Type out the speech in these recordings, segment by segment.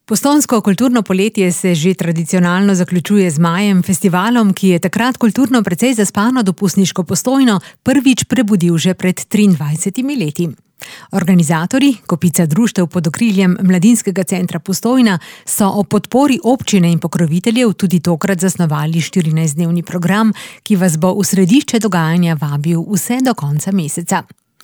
Postojnsko kulturno poletje se že tradicionalno zaključuje z Majem, festivalom, ki je takrat kulturno precej zaspano dopustniško Postojno prvič prebudil že pred 23 leti. Organizatorji, kopica društev pod okriljem Mladinskega centra Postojna, so o podpori občine in pokroviteljev tudi tokrat zasnovali 14-dnevni program, ki vas bo v središče dogajanja vabil vse do konca meseca.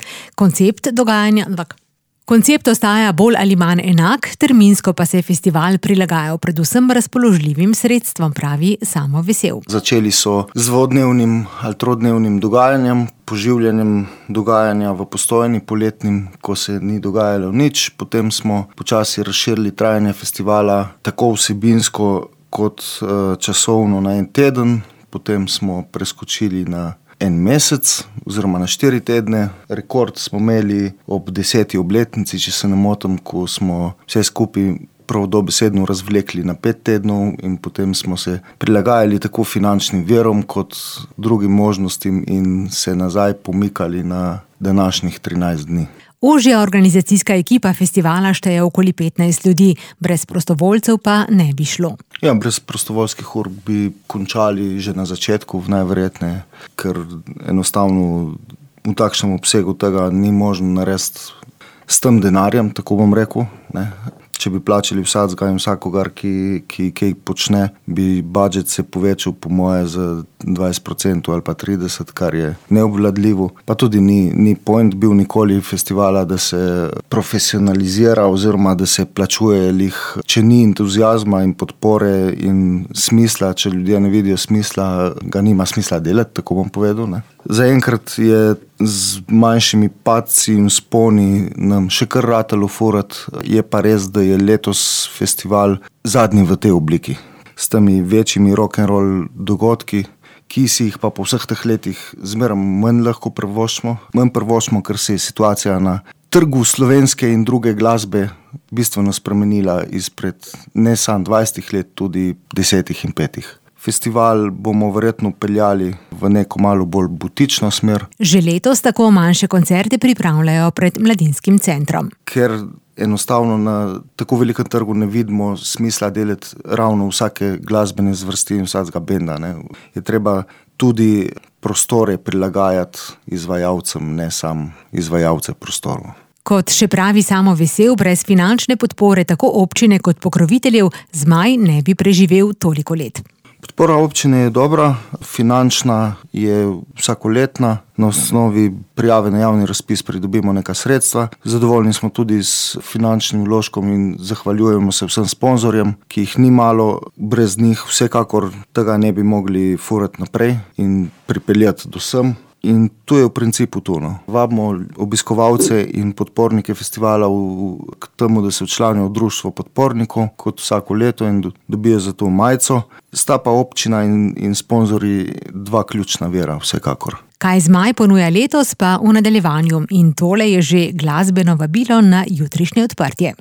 Koncept ostaja bolj ali manj enak, terminsko pa se festival prilagajal predvsem razpoložljivim sredstvom, pravi Samo Vesel. Začeli so z dvodnevnim ali trodnevnim dogajanjem, poživljanjem dogajanja v Postojni poletnim, ko se ni dogajalo nič. Potem smo počasi razširili trajanje festivala tako vsebinsko kot časovno na en teden. Potem smo preskočili na en mesec oziroma na 4 tedne. Rekord smo imeli ob 10. obletnici, če se ne motim, ko smo vse skupaj prav dobesedno razvlekli na 5 tednov in potem smo se prilagajali tako finančnim virom kot drugim možnostim in se nazaj pomikali na današnjih 13 dni. Ožja organizacijska ekipa festivala šteje okoli 15 ljudi, brez prostovoljcev pa ne bi šlo. Ja, brez prostovoljskih ur bi končali že na začetku, najverjetneje, ker enostavno v takšnem obsegu tega ni možno narediti s tem denarjem, tako bom rekel, ne. Če bi plačali vsakogar, ki kaj počne, bi budžet se povečal po moje za 20% ali pa 30%, kar je neobvladljivo. Pa tudi ni point bil nikoli festivala, da se profesionalizira oziroma da se plačuje če ni entuziazma in podpore in smisla, če ljudje ne vidijo smisla, ga nima smisla delati, tako bom povedal, ne. Zaenkrat je z manjšimi padci in sponi nam še kar ratalo furati, je pa res, da je letos festival zadnji v tej obliki. S temi večjimi rock'n'roll dogodki, ki si jih pa po vseh teh letih zmeraj manj lahko privoščimo. Manj privoščimo, ker se je situacija na trgu slovenske in druge glasbe bistveno spremenila izpred ne samo 20 let, tudi 10 in 5. Festival bomo verjetno peljali v neko malo bolj butično smer. Že letos tako manjše koncerte pripravljajo pred Mladinskim centrom. Ker enostavno na tako velikem trgu ne vidimo smisla delati ravno vsake glasbene zvrsti in vsakega benda, ne. Je treba tudi prostore prilagajati izvajalcem, ne samo izvajalce prostorov. Kot še pravi Samo Vesel, brez finančne podpore tako občine kot pokroviteljev Zmaj ne bi preživel toliko let. Podpora občine je dobra, finančna je vsakoletna, na osnovi prijave na javni razpis pridobimo neka sredstva. Zadovoljni smo tudi s finančnim vložkom in zahvaljujemo se vsem sponzorjem, ki jih ni malo, brez njih vsekakor tega ne bi mogli furati naprej in pripeljati do sem. In tu je v principu to, no. Vabimo obiskovalce in podpornike festivala k temu, da se včlanijo v društvo podpornikov kot vsako leto in dobijo za to majico. Sta pa občina in sponzorji dva ključna vira vsekakor. Kaj Zmaj ponuja letos pa v nadaljevanju, in tole je že glasbeno vabilo na jutrišnje odprtje.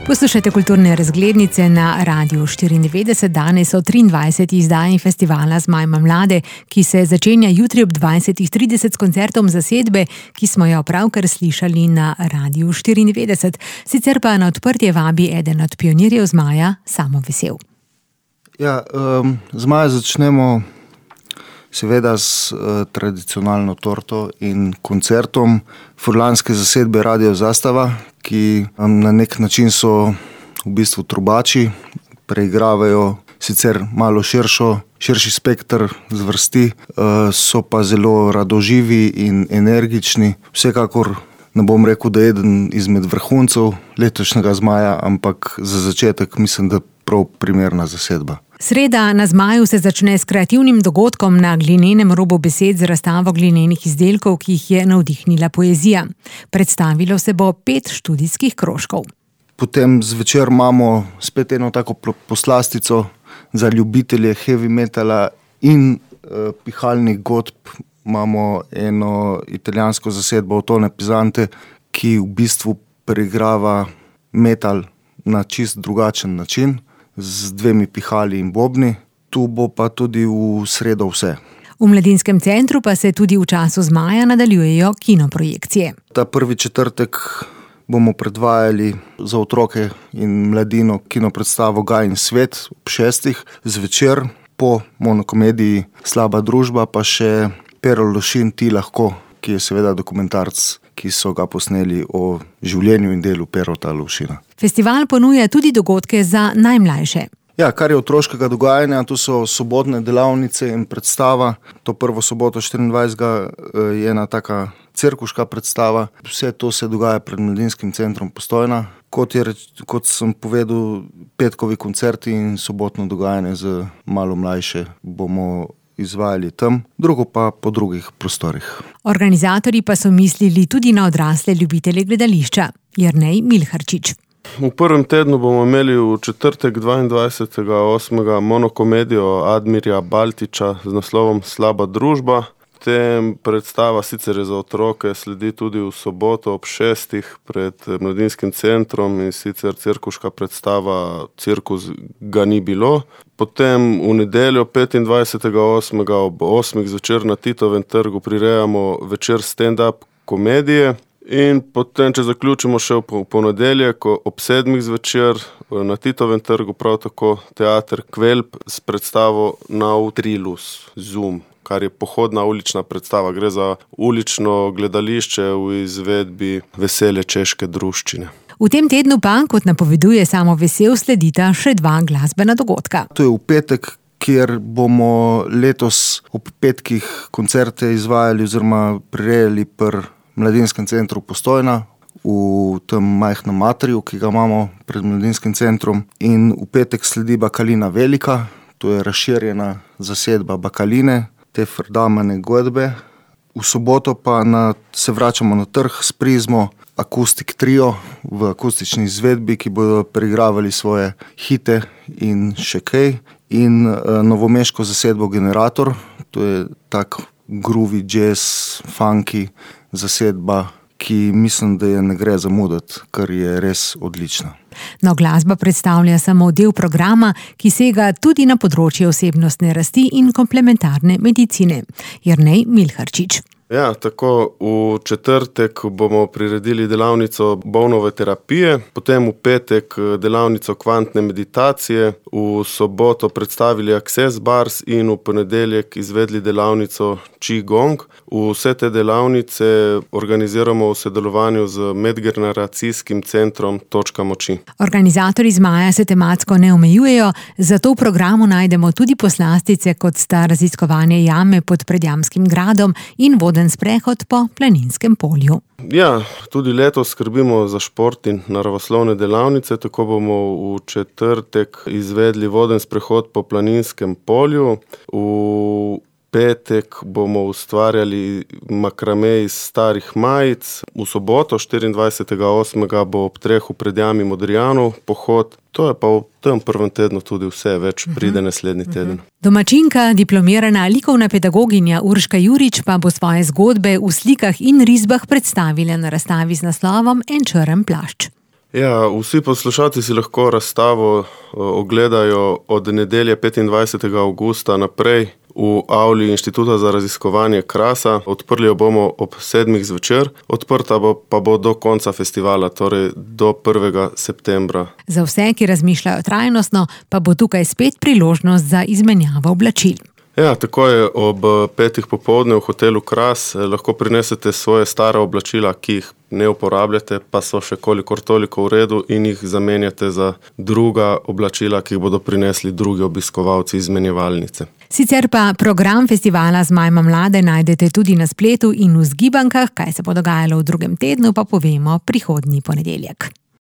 Poslušajte kulturne razglednice na Radiu 94, danes o 23. izdaji festivala Zmaj ima mlade, ki se začenja jutri ob 20:30 s koncertom zasedbe, ki smo jo pravkar slišali na Radiu 94. Sicer pa na odprtje vabi eden od pionirjev Zmaja, Samo Vesel. Ja, Zmaja začnemo seveda s tradicionalno torto in koncertom furlanske zasedbe Radio Zastava, ki na nek način so v bistvu trubači, preigravajo sicer malo širši spekter zvrsti, so pa zelo radoživi in energični. Vsekakor ne bom rekel, da je eden izmed vrhuncev letošnjega Zmaja, ampak za začetek mislim, da prav primerna zasedba. Sreda na Zmaju se začne s kreativnim dogodkom na glinenem robu besed z razstavo glinenih izdelkov, ki jih je navdihnila poezija. Predstavilo se bo 5 študijskih krožkov. Potem zvečer imamo spet eno tako poslastico za ljubitelje heavy metala in pihalnih godb. Imamo eno italijansko zasedbo Ottone Pesante, ki v bistvu preigrava metal na čist drugačen način, z 2 pihali in bobni. Tu bo pa tudi v sredo vse. V Mladinskem centru pa se tudi v času Zmaja nadaljujejo kinoprojekcije. Ta prvi četrtek bomo predvajali za otroke in mladino kinopredstavo Gaj in svet ob 6. zvečer, po monokomediji Slaba družba pa še Pero Lošin, Ti lahko, ki je seveda dokumentarc, ki so ga posneli o življenju in delu Perota Lošina. Festival ponuja tudi dogodke za najmlajše. Ja, kar je otroškega dogajanja, tu so sobotne delavnice in predstava. To prvo soboto 24. je ena taka cirkuška predstava. Vse to se dogaja pred Mladinskim centrom Postojna. Kot sem povedal, petkovi koncerti in sobotno dogajanje za malo mlajše bomo izvajali tam, drugo pa po drugih prostorih. Organizatorji pa so mislili tudi na odrasle ljubitelje gledališča. Jernej Milharčič. V prvem tednu bomo imeli v četrtek 22.8. monokomedijo Admirja Baltiča z naslovom Slaba družba. Tem predstava sicer je za otroke, sledi tudi v soboto ob 6. pred Mladinskim centrom, in sicer cirkuška predstava Cirkus ga ni bilo. Potem v nedeljo 25.8. ob 8. zvečer na Titovem trgu prirejamo večer stand-up komedije. In potem, če zaključimo še v ponedeljek ob 7. zvečer na Titovem trgu, prav tako teater Kvelp s predstavo Nautrilus Zoom, kar je pohodna ulična predstava. Gre za ulično gledališče v izvedbi Veselje češke druščine. V tem tednu pa, kot napoveduje Samo Vesel, sledita še 2 glasbena dogodka. To je v petek, kjer bomo letos ob petkih koncerte izvajali oziroma prirejali pri Mladinskem centru Postojna, v tem majhnem atriju, ki ga imamo pred Mladinskim centrom. In v petek sledi Bakalina Velika, to je razširjena zasedba Bakaline, te frdamane godbe. V soboto pa se vračamo na trg s Prizmo Akustik trio v akustični izvedbi, ki bodo preigravali svoje hite in še kaj. In novomeško zasedbo Generator, to je tak groovy jazz, funky zasedba, ki mislim, da je ne gre zamuditi, kar je res odlična. No, glasba predstavlja samo del programa, ki sega tudi na področje osebnostne rasti in komplementarne medicine. Jernej Milharčič. Ja, tako v četrtek bomo priredili delavnico Bovnove terapije, potem v petek delavnico kvantne meditacije, v soboto predstavili Access Bars in v ponedeljek izvedli delavnico Qigong. Vse te delavnice organiziramo v sodelovanju z medgeneracijskim centrom Točka moči. Organizatorji Zmaja se tematsko ne omejujejo, zato v programu najdemo tudi poslastice, kot sta raziskovanje jame pod Predjamskim gradom in voden sprehod po Planinskem polju. Ja, tudi letos skrbimo za šport in naravoslovne delavnice, tako bomo v četrtek izvedli voden sprehod po Planinskem polju, v petek bomo ustvarjali makrame iz starih majic, v soboto 24.8. bo ob 3 v Predjami Modrijanu pohod. To je pa v tem prvem tednu tudi vse, več pride naslednji teden. Domačinka, diplomirana likovna pedagoginja Urška Jurič pa bo svoje zgodbe v slikah in risbah predstavila na razstavi z naslovom En črn plašč. Ja, vsi poslušalci si lahko razstavo ogledajo od nedelje 25. avgusta naprej v avli Inštituta za raziskovanje Krasa. Odprli jo bomo ob 7. zvečer, odprta pa bo do konca festivala, torej do 1. septembra. Za vse, ki razmišljajo trajnostno, pa bo tukaj spet priložnost za izmenjavo oblačil. Ja, tako je ob 5. popoldne v hotelu Kras lahko prinesete svoje stare oblačila, ki jih ne uporabljate, pa so še kolikor toliko v redu in jih zamenjate za druga oblačila, ki jih bodo prinesli drugi obiskovalci izmenjevalnice. Sicer pa program festivala Zmajma mlade najdete tudi na spletu in v zgibankah, kaj se bo dogajalo v drugem tednu, pa povemo prihodnji ponedeljek.